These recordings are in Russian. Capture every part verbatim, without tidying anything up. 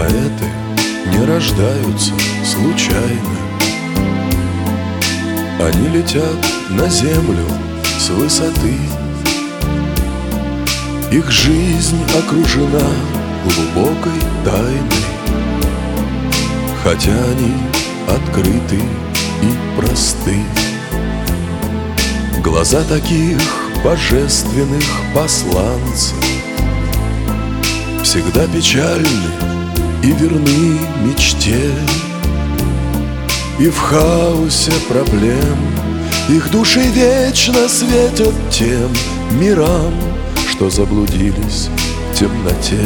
Поэты не рождаются случайно. Они летят на землю с высоты. Их жизнь окружена глубокой тайной, хотя они открыты и просты. Глаза таких божественных посланцев всегда печальны и верны мечте. И в хаосе проблем их души вечно светят тем мирам, что заблудились в темноте.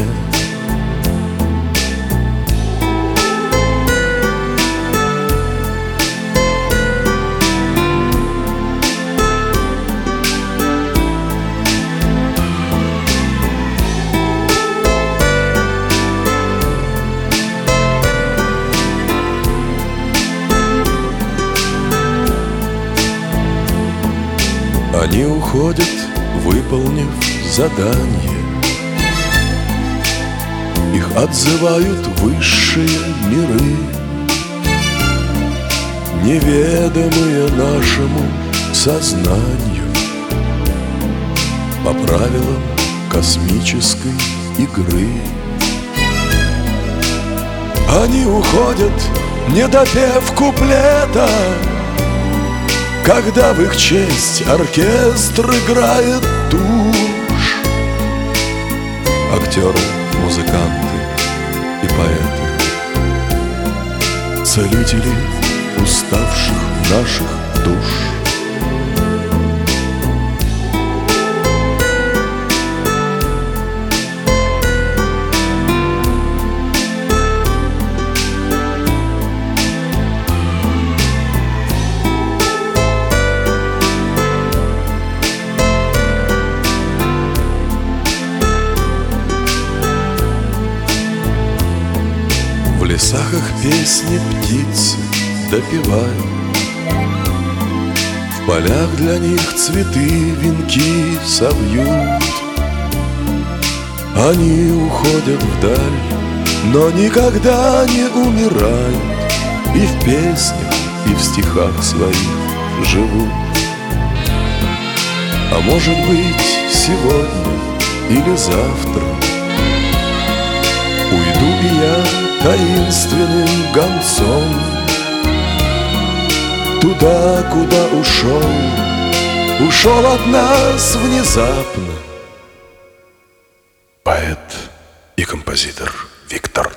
Они уходят, выполнив задание. Их отзывают высшие миры, неведомые нашему сознанию, по правилам космической игры. Они уходят, не допев куплета, когда в их честь оркестр играет тушь. Актеры, музыканты и поэты, целители уставших наших душ. В лесах их песни птицы допевают, в полях для них цветы венки совьют. Они уходят вдаль, но никогда не умирают, и в песнях, и в стихах своих живут. А может быть, сегодня или завтра уйду и я таинственным гонцом туда, куда ушел, ушел от нас внезапно поэт и композитор Виктор